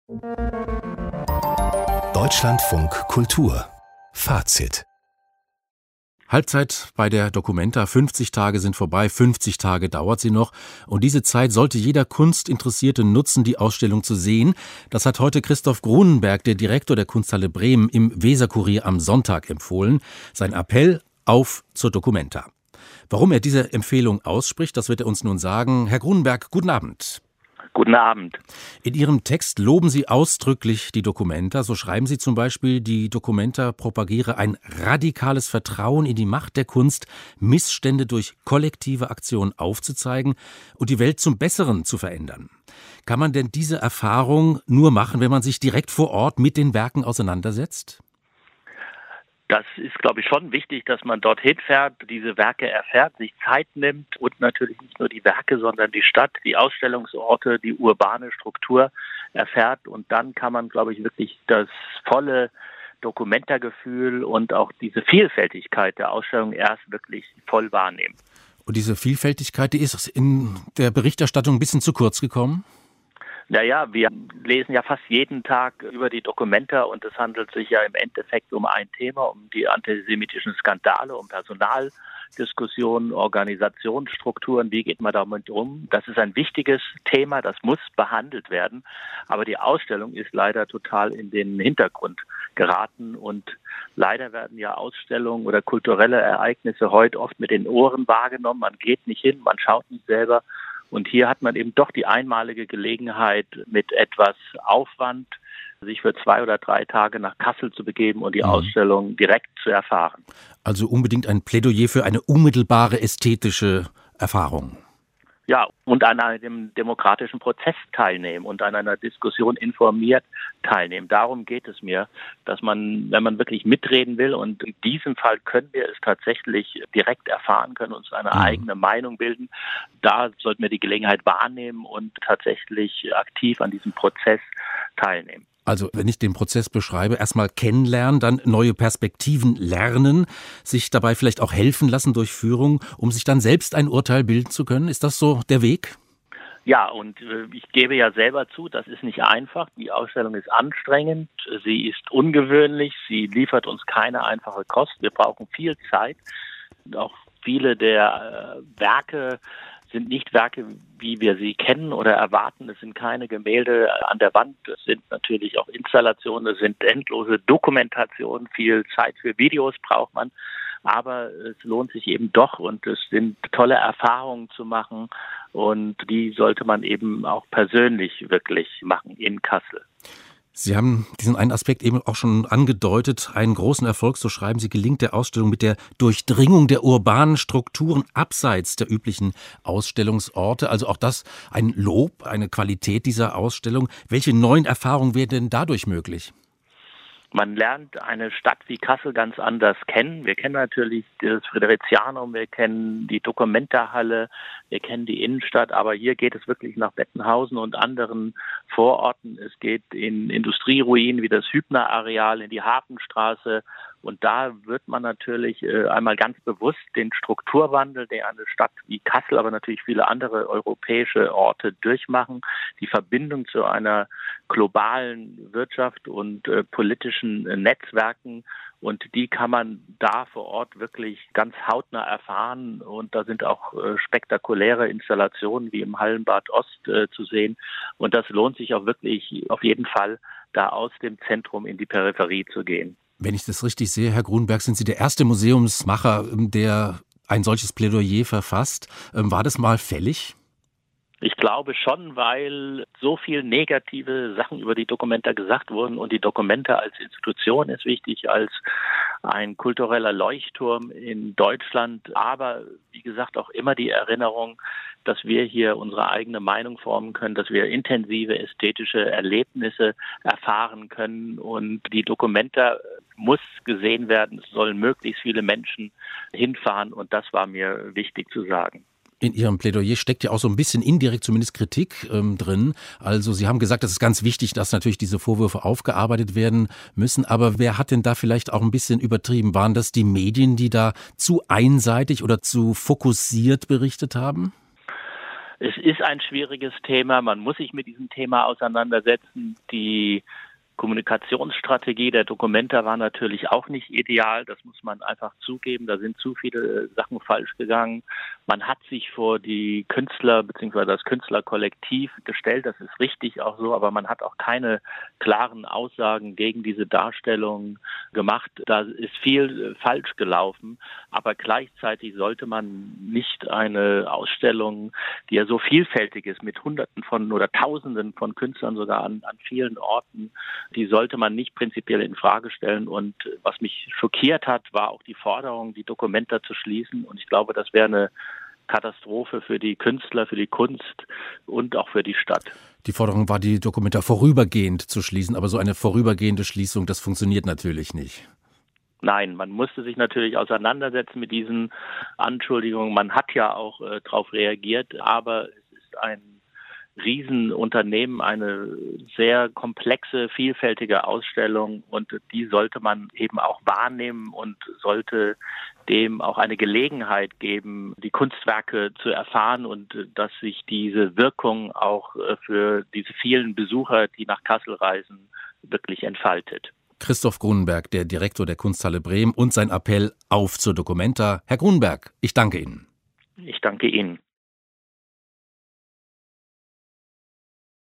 Deutschlandfunk Kultur Fazit. Halbzeit bei der Documenta. 50 Tage sind vorbei, 50 Tage dauert sie noch. Und diese Zeit sollte jeder Kunstinteressierte nutzen, die Ausstellung zu sehen. Das hat heute Christoph Grunenberg, der Direktor der Kunsthalle Bremen, im Weserkurier am Sonntag empfohlen. Sein Appell: auf zur Documenta. Warum er diese Empfehlung ausspricht, das wird er uns nun sagen. Herr Grunenberg, guten Abend. Guten Abend. In Ihrem Text loben Sie ausdrücklich die Documenta. So schreiben Sie zum Beispiel, die Documenta propagiere ein radikales Vertrauen in die Macht der Kunst, Missstände durch kollektive Aktion aufzuzeigen und die Welt zum Besseren zu verändern. Kann man denn diese Erfahrung nur machen, wenn man sich direkt vor Ort mit den Werken auseinandersetzt? Das ist, glaube ich, schon wichtig, dass man dorthin fährt, diese Werke erfährt, sich Zeit nimmt und natürlich nicht nur die Werke, sondern die Stadt, die Ausstellungsorte, die urbane Struktur erfährt. Und dann kann man, glaube ich, wirklich das volle Documenta-Gefühl und auch diese Vielfältigkeit der Ausstellung erst wirklich voll wahrnehmen. Und diese Vielfältigkeit, die ist in der Berichterstattung ein bisschen zu kurz gekommen? Naja, wir lesen ja fast jeden Tag über die Documenta und es handelt sich ja im Endeffekt um ein Thema, um die antisemitischen Skandale, um Personaldiskussionen, Organisationsstrukturen. Wie geht man damit um? Das ist ein wichtiges Thema, das muss behandelt werden. Aber die Ausstellung ist leider total in den Hintergrund geraten und leider werden ja Ausstellungen oder kulturelle Ereignisse heute oft mit den Ohren wahrgenommen. Man geht nicht hin, man schaut nicht selber. Und hier hat man eben doch die einmalige Gelegenheit, mit etwas Aufwand sich für 2 oder 3 Tage nach Kassel zu begeben und die Ausstellung direkt zu erfahren. Also unbedingt ein Plädoyer für eine unmittelbare ästhetische Erfahrung. Ja, und an einem demokratischen Prozess teilnehmen und an einer Diskussion informiert teilnehmen. Darum geht es mir, dass man, wenn man wirklich mitreden will, und in diesem Fall können wir es tatsächlich direkt erfahren, können uns eine eigene Meinung bilden, da sollten wir die Gelegenheit wahrnehmen und tatsächlich aktiv an diesem Prozess teilnehmen. Also wenn ich den Prozess beschreibe, erstmal kennenlernen, dann neue Perspektiven lernen, sich dabei vielleicht auch helfen lassen durch Führung, um sich dann selbst ein Urteil bilden zu können. Ist das so der Weg? Ja, und ich gebe ja selber zu, das ist nicht einfach. Die Ausstellung ist anstrengend, sie ist ungewöhnlich, sie liefert uns keine einfache Kost. Wir brauchen viel Zeit. Auch viele der Werke sind nicht Werke, wie wir sie kennen oder erwarten. Es sind keine Gemälde an der Wand. Es sind natürlich auch Installationen. Es sind endlose Dokumentationen. Viel Zeit für Videos braucht man. Aber es lohnt sich eben doch und es sind tolle Erfahrungen zu machen. Und die sollte man eben auch persönlich wirklich machen in Kassel. Sie haben diesen einen Aspekt eben auch schon angedeutet, einen großen Erfolg, so schreiben Sie, gelingt der Ausstellung mit der Durchdringung der urbanen Strukturen abseits der üblichen Ausstellungsorte. Also auch das ein Lob, eine Qualität dieser Ausstellung. Welche neuen Erfahrungen werden denn dadurch möglich? Man lernt eine Stadt wie Kassel ganz anders kennen. Wir kennen natürlich das Fridericianum, wir kennen die Documenta-Halle, wir kennen die Innenstadt, aber hier geht es wirklich nach Bettenhausen und anderen Vororten. Es geht in Industrieruinen wie das Hübner-Areal, in die Hafenstraße. Und da wird man natürlich einmal ganz bewusst den Strukturwandel, der eine Stadt wie Kassel, aber natürlich viele andere europäische Orte durchmachen, die Verbindung zu einer globalen Wirtschaft und politischen Netzwerken. Und die kann man da vor Ort wirklich ganz hautnah erfahren. Und da sind auch spektakuläre Installationen wie im Hallenbad Ost zu sehen. Und das lohnt sich auch wirklich auf jeden Fall, da aus dem Zentrum in die Peripherie zu gehen. Wenn ich das richtig sehe, Herr Grunenberg, sind Sie der erste Museumsmacher, der ein solches Plädoyer verfasst. War das mal fällig? Ich glaube schon, weil so viel negative Sachen über die Documenta gesagt wurden und die Documenta als Institution ist wichtig, als ein kultureller Leuchtturm in Deutschland, aber wie gesagt auch immer die Erinnerung, dass wir hier unsere eigene Meinung formen können, dass wir intensive ästhetische Erlebnisse erfahren können und die Documenta muss gesehen werden, es sollen möglichst viele Menschen hinfahren und das war mir wichtig zu sagen. In Ihrem Plädoyer steckt ja auch so ein bisschen indirekt zumindest Kritik drin. Also Sie haben gesagt, es ist ganz wichtig, dass natürlich diese Vorwürfe aufgearbeitet werden müssen. Aber wer hat denn da vielleicht auch ein bisschen übertrieben? Waren das die Medien, die da zu einseitig oder zu fokussiert berichtet haben? Es ist ein schwieriges Thema. Man muss sich mit diesem Thema auseinandersetzen. Die Kommunikationsstrategie der Documenta war natürlich auch nicht ideal. Das muss man einfach zugeben. Da sind zu viele Sachen falsch gegangen. Man hat sich vor die Künstler bzw. das Künstlerkollektiv gestellt. Das ist richtig auch so. Aber man hat auch keine klaren Aussagen gegen diese Darstellung gemacht. Da ist viel falsch gelaufen. Aber gleichzeitig sollte man nicht eine Ausstellung, die ja so vielfältig ist, mit Hunderten von oder Tausenden von Künstlern sogar an vielen Orten, die sollte man nicht prinzipiell in Frage stellen. Und was mich schockiert hat, war auch die Forderung, die Documenta zu schließen. Und ich glaube, das wäre eine Katastrophe für die Künstler, für die Kunst und auch für die Stadt. Die Forderung war, die Documenta vorübergehend zu schließen. Aber so eine vorübergehende Schließung, das funktioniert natürlich nicht. Nein, man musste sich natürlich auseinandersetzen mit diesen Anschuldigungen. Man hat ja auch darauf reagiert, aber es ist ein Riesenunternehmen, eine sehr komplexe, vielfältige Ausstellung und die sollte man eben auch wahrnehmen und sollte dem auch eine Gelegenheit geben, die Kunstwerke zu erfahren und dass sich diese Wirkung auch für diese vielen Besucher, die nach Kassel reisen, wirklich entfaltet. Christoph Grunenberg, der Direktor der Kunsthalle Bremen, und sein Appell auf zur Documenta. Herr Grunenberg, ich danke Ihnen. Ich danke Ihnen.